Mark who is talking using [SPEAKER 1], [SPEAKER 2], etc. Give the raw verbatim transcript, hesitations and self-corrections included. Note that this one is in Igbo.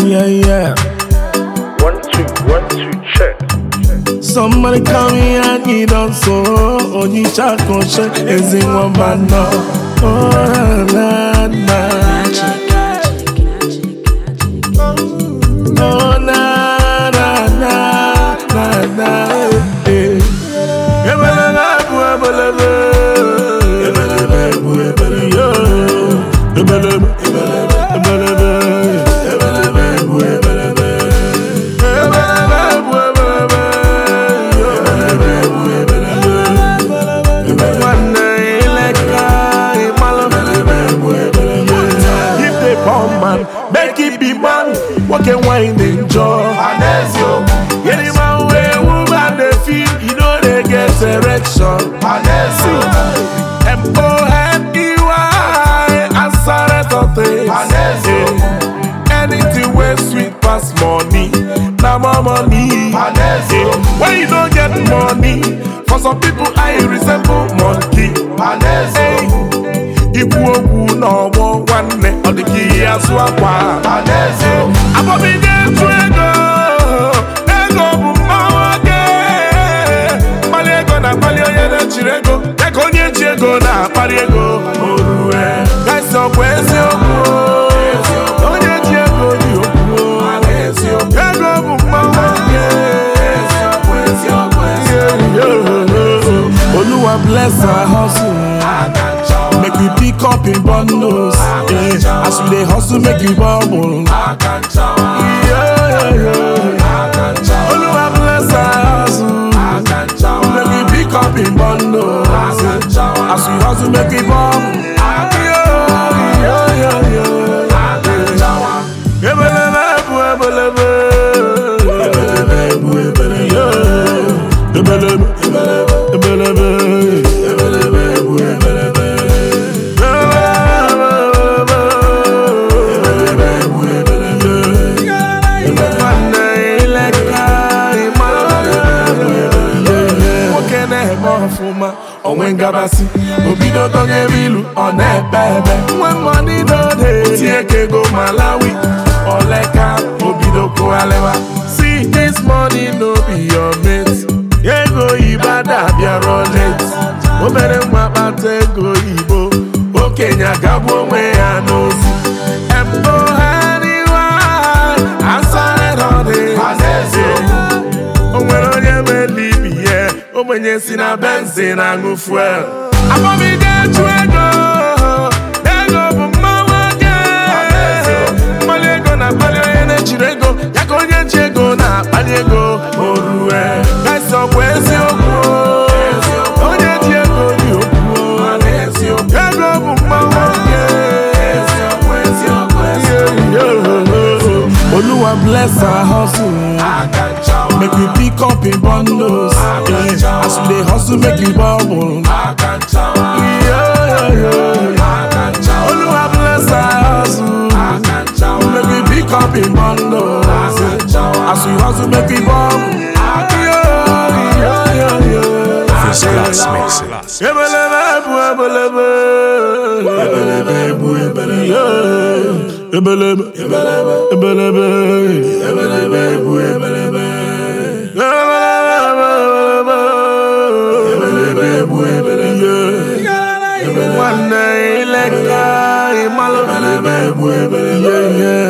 [SPEAKER 1] Yeah, yeah.
[SPEAKER 2] One, two, one, two, check.
[SPEAKER 1] Somebody call me and he done so. Only chat can check is in one man now. Oh, na, na. Oh, na, na, na, na, na. Eh. Ebelebe, ebelebe. Ebelebe, ebelebe. Ebelebe, ebelebe. Make it be man, walk and wine enjoy. Any man way woman they feel, you know they get erection. M O N E Y, answer to things. Anything way sweet pass money, now more money. When you don't get money, for some people I resemble monkey. Hey. Ibu ogu no one one on the key as well. Abobide ego, ego bumawage. Malego na palio yene chirego, ego nye chego na paliego. Oruwe, guys so kwezi ogu, onye chego di ogu. Ego bumawage, Oluwa bless our hustle. Make we pick up in bundles, yeah. As we dey hustle, make we bubble. Yeah, yeah, yeah. Oluwa bless our hustle. Make we pick up in bundles, yeah. As we hustle, make we bubble. Yeah, yeah, yeah, yeah. Ebelebe, ebelebe, ebelebe, ebelebe, ebelebe. When Gabasi, Obido Tongevilu, on a baby. When money don't take go Malawi, or like a Obido Koalewa. See, this money no be your mate. Yeah, go Ibada, be a rollets. Obere Mapate go Ibo. Okay, Nyagabo, where I know. M O N E Y, answer it all day. Oh, when you believe, yeah. Oh, when you see na benzene and go fuel. I'm gonna be there to ego. Ego bumawage. Malego na palio yene chirego. Yako nye chego na paliego. Oruwe, guys so kwezi oku. Onye chego di oku. Ego bumawage. Oluwa bless our hustle. Make we pick up in bundles, yeah. As we dey hustle, make we bubble. Yeah, yeah, yeah. Oluwa bless our hustle. Make we pick up in bundles, yeah. As we hustle, make we bubble. Yeah, yeah, yeah, yeah.
[SPEAKER 3] First class mix.
[SPEAKER 1] Ebelebe, ebelebe, ebelebe, ebelebe, ebelebe, ebelebe, ebelebe, ebelebe. One day, like I,